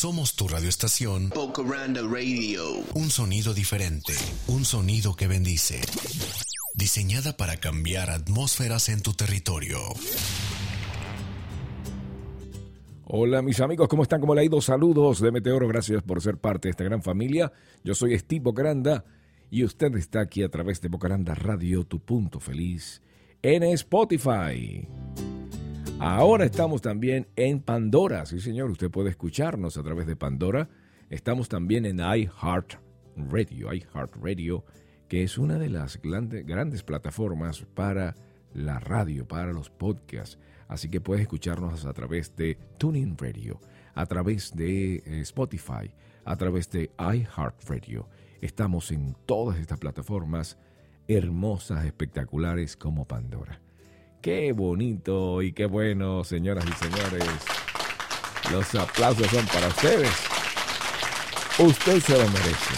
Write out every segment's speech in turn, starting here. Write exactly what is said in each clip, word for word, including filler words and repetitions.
Somos tu radioestación Bocaranda Radio. Un sonido diferente, un sonido que bendice. Diseñada para cambiar atmósferas en tu territorio. Hola mis amigos, ¿cómo están? ¿Cómo le ha ido? Saludos de Meteoro, gracias por ser parte de esta gran familia. Yo soy Steve Bocaranda y usted está aquí a través de Bocaranda Radio, tu punto feliz, en Spotify. Ahora estamos también en Pandora, sí señor, usted puede escucharnos a través de Pandora. Estamos también en iHeartRadio, iHeartRadio, que es una de las grandes, grandes plataformas para la radio, para los podcasts. Así que puedes escucharnos a través de TuneIn Radio, a través de eh, Spotify, a través de iHeartRadio. Estamos en todas estas plataformas hermosas, espectaculares como Pandora. Qué bonito y qué bueno, señoras y señores. Los aplausos son para ustedes. Usted se lo merece.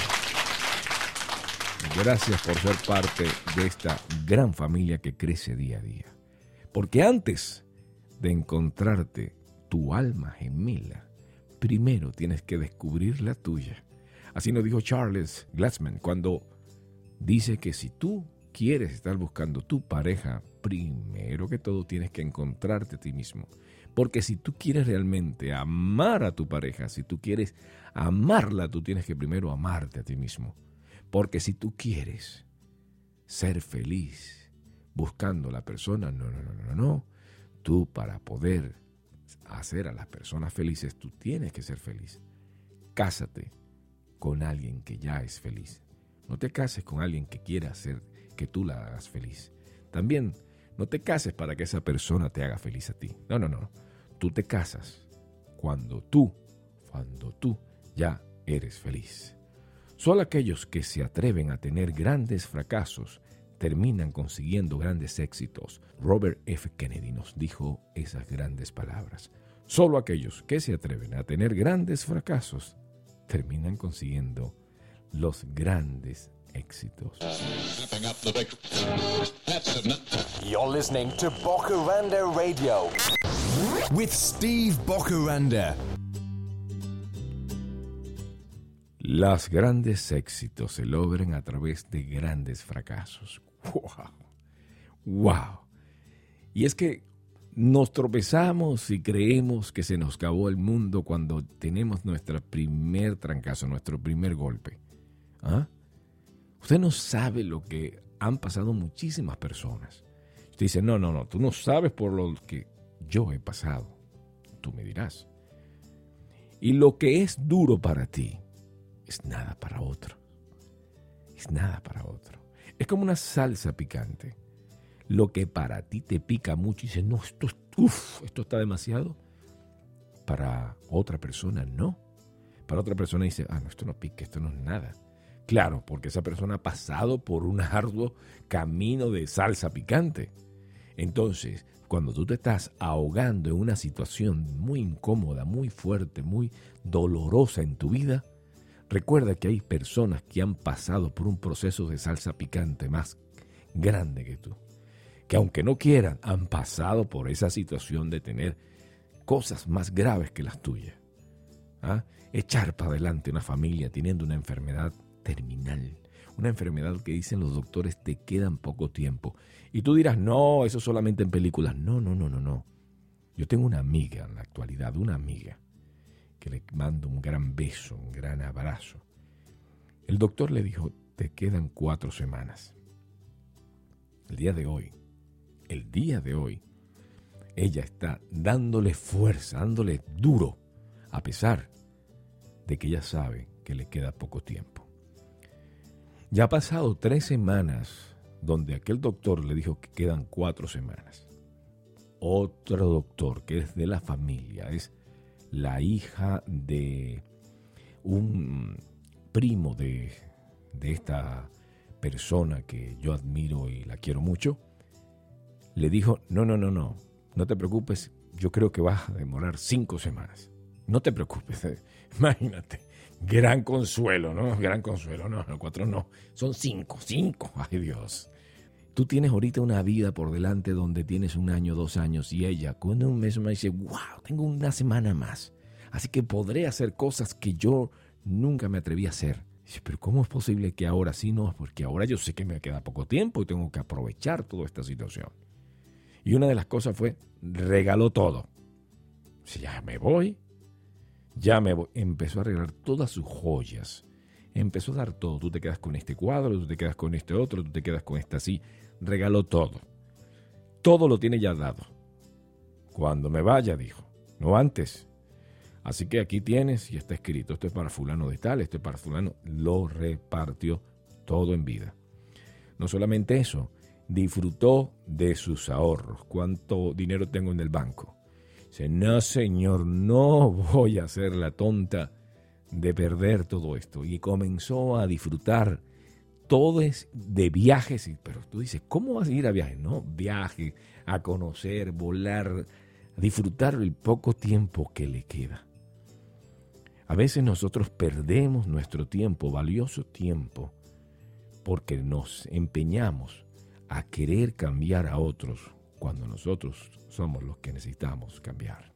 Gracias por ser parte de esta gran familia que crece día a día. Porque antes de encontrarte tu alma gemela, primero tienes que descubrir la tuya. Así nos dijo Charles Glassman cuando dice que si tú quieres estar buscando tu pareja, primero que todo tienes que encontrarte a ti mismo. Porque si tú quieres realmente amar a tu pareja, si tú quieres amarla, tú tienes que primero amarte a ti mismo. Porque si tú quieres ser feliz buscando a la persona, no, no, no, no, no. Tú para poder hacer a las personas felices, tú tienes que ser feliz. Cásate con alguien que ya es feliz. No te cases con alguien que quiera hacer que tú la hagas feliz. También no te cases para que esa persona te haga feliz a ti. No, no, no. Tú te casas cuando tú, cuando tú ya eres feliz. Solo aquellos que se atreven a tener grandes fracasos terminan consiguiendo grandes éxitos. Robert F. Kennedy nos dijo esas grandes palabras. Solo aquellos que se atreven a tener grandes fracasos terminan consiguiendo los grandes éxitos. You're listening to Bocaranda Radio with Steve Bocaranda. Los grandes éxitos se logran a través de grandes fracasos. ¡Wow! ¡Wow! Y es que nos tropezamos y creemos que se nos acabó el mundo cuando tenemos nuestro primer trancazo, nuestro primer golpe. ¿Ah? Usted no sabe lo que han pasado muchísimas personas. Usted dice, no, no, no, tú no sabes por lo que yo he pasado. Tú me dirás. Y lo que es duro para ti es nada para otro. Es nada para otro. Es como una salsa picante. Lo que para ti te pica mucho y dices, no, esto, uf, esto está demasiado. Para otra persona, no. Para otra persona dice, ah, no, esto no pica, esto no es nada. Claro, porque esa persona ha pasado por un arduo camino de salsa picante. Entonces, cuando tú te estás ahogando en una situación muy incómoda, muy fuerte, muy dolorosa en tu vida, recuerda que hay personas que han pasado por un proceso de salsa picante más grande que tú. Que aunque no quieran, han pasado por esa situación de tener cosas más graves que las tuyas. ¿Ah? Echar para adelante una familia teniendo una enfermedad terminal, una enfermedad que dicen los doctores te quedan poco tiempo. Y tú dirás, no, eso solamente en películas. No, no, no, no, no. Yo tengo una amiga en la actualidad, una amiga, que le mando un gran beso, un gran abrazo. El doctor le dijo, te quedan cuatro semanas. El día de hoy, el día de hoy, ella está dándole fuerza, dándole duro, a pesar de que ella sabe que le queda poco tiempo. Ya ha pasado tres semanas donde aquel doctor le dijo que quedan cuatro semanas. Otro doctor que es de la familia, es la hija de un primo de, de esta persona que yo admiro y la quiero mucho, le dijo, no, no, no, no, no te preocupes, yo creo que vas a demorar cinco semanas. No te preocupes, imagínate, gran consuelo, ¿no? Gran consuelo, no, no, cuatro no, son cinco, cinco, ay Dios. Tú tienes ahorita una vida por delante donde tienes un año, dos años, y ella con un mes me dice, wow, tengo una semana más. Así que podré hacer cosas que yo nunca me atreví a hacer. Dice, pero ¿cómo es posible que ahora sí no? Porque ahora yo sé que me queda poco tiempo y tengo que aprovechar toda esta situación. Y una de las cosas fue, regaló todo. Dice, ya me voy, ya me voy. Empezó a arreglar todas sus joyas. Empezó a dar todo. Tú te quedas con este cuadro, tú te quedas con este otro, tú te quedas con este así. Regaló todo. Todo lo tiene ya dado. Cuando me vaya, dijo, no antes. Así que aquí tienes y está escrito, esto es para fulano de tal, esto es para fulano. Lo repartió todo en vida. No solamente eso, disfrutó de sus ahorros. ¿Cuánto dinero tengo en el banco? Dice, no señor, no voy a hacer la tonta de perder todo esto. Y comenzó a disfrutar todo es de viajes. Pero tú dices, ¿cómo vas a ir a viajes? No, viaje, a conocer, volar, a disfrutar el poco tiempo que le queda. A veces nosotros perdemos nuestro tiempo, valioso tiempo, porque nos empeñamos a querer cambiar a otros cuando nosotros somos los que necesitamos cambiar.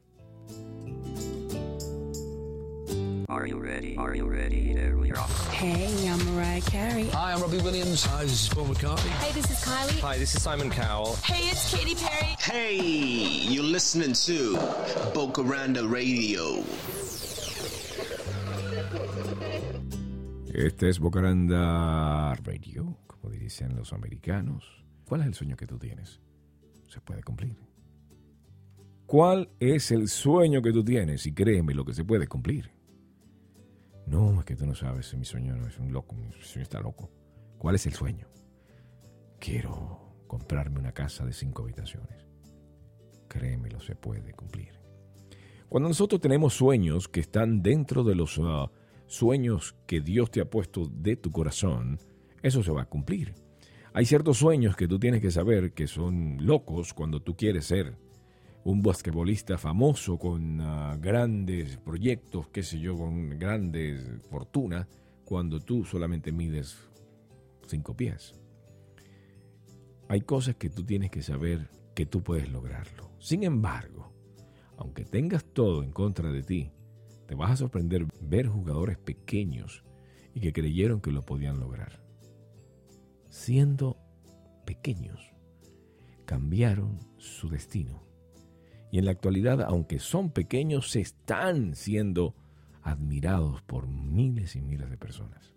Are you ready? Are you ready? There we are. Hey, I'm Mariah Carey. Hi, I'm Robbie Williams. Hi, this is Paul McCartney. Hey, this is Kylie. Hi, this is Simon Cowell. Hey, it's Katy Perry. Hey, you're listening to Bocaranda Radio. Este es Bocaranda Radio, como dicen los americanos. ¿Cuál es el sueño que tú tienes? Se puede cumplir. ¿Cuál es el sueño que tú tienes? Y créeme, lo que se puede cumplir. No, es que tú no sabes, mi sueño no es un loco, mi sueño está loco. ¿Cuál es el sueño? Quiero comprarme una casa de cinco habitaciones. Créemelo, se puede cumplir. Cuando nosotros tenemos sueños que están dentro de los uh, sueños que Dios te ha puesto de tu corazón, eso se va a cumplir. Hay ciertos sueños que tú tienes que saber que son locos cuando tú quieres ser un basquetbolista famoso con uh, grandes proyectos, qué sé yo, con grandes fortunas, cuando tú solamente mides cinco pies. Hay cosas que tú tienes que saber que tú puedes lograrlo. Sin embargo, aunque tengas todo en contra de ti, te vas a sorprender ver jugadores pequeños y que creyeron que lo podían lograr. Siendo pequeños, cambiaron su destino. Y en la actualidad, aunque son pequeños, se están siendo admirados por miles y miles de personas.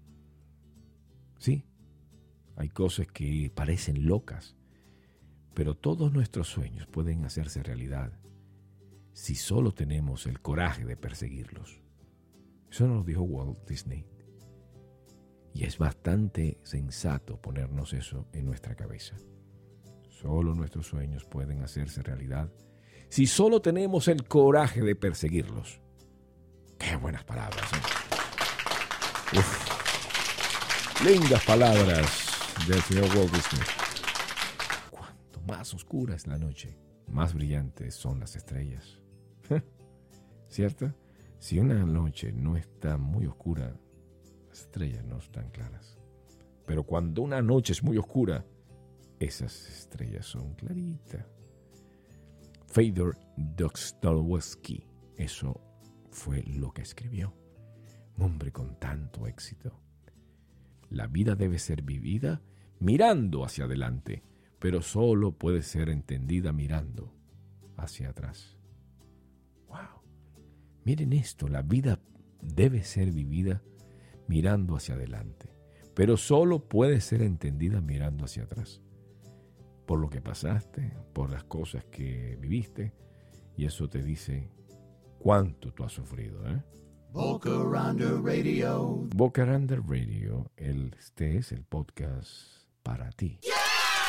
Sí, hay cosas que parecen locas, pero todos nuestros sueños pueden hacerse realidad si solo tenemos el coraje de perseguirlos. Eso nos lo dijo Walt Disney. Y es bastante sensato ponernos eso en nuestra cabeza. Solo nuestros sueños pueden hacerse realidad si solo tenemos el coraje de perseguirlos. ¡Qué buenas palabras! ¿eh? Uf. Lindas palabras del señor Walt Disney. Cuanto más oscura es la noche, más brillantes son las estrellas. ¿Cierto? Si una noche no está muy oscura, las estrellas no están claras. Pero cuando una noche es muy oscura, esas estrellas son claritas. Fyodor Dostoyevsky, eso fue lo que escribió. Un hombre con tanto éxito. La vida debe ser vivida mirando hacia adelante, pero solo puede ser entendida mirando hacia atrás. ¡Wow! Miren esto, la vida debe ser vivida mirando hacia adelante, pero solo puede ser entendida mirando hacia atrás. Por lo que pasaste, por las cosas que viviste, y eso te dice cuánto tú has sufrido, ¿eh? Bocaranda Radio. Bocaranda Radio, el, este es el podcast para ti. Yeah!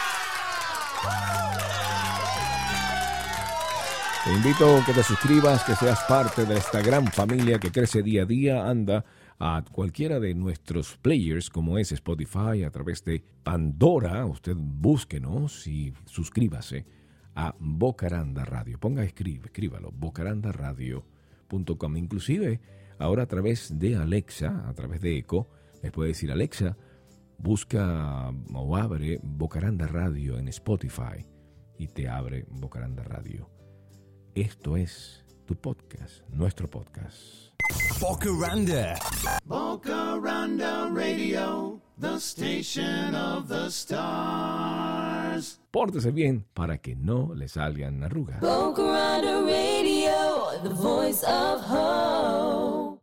Te invito a que te suscribas, que seas parte de esta gran familia que crece día a día. Anda a cualquiera de nuestros players, como es Spotify, a través de Pandora. Usted búsquenos y suscríbase a Bocaranda Radio. Ponga, escribe, escríbalo, bocaranda radio punto com. Inclusive, ahora a través de Alexa, a través de Echo, les puede decir, Alexa, busca o abre Bocaranda Radio en Spotify y te abre Bocaranda Radio. Esto es tu podcast, nuestro podcast. Bocaranda. Bocaranda Radio, the station of the stars. Pórtese bien para que no le salgan arrugas. Boca Radio, the voice of hope.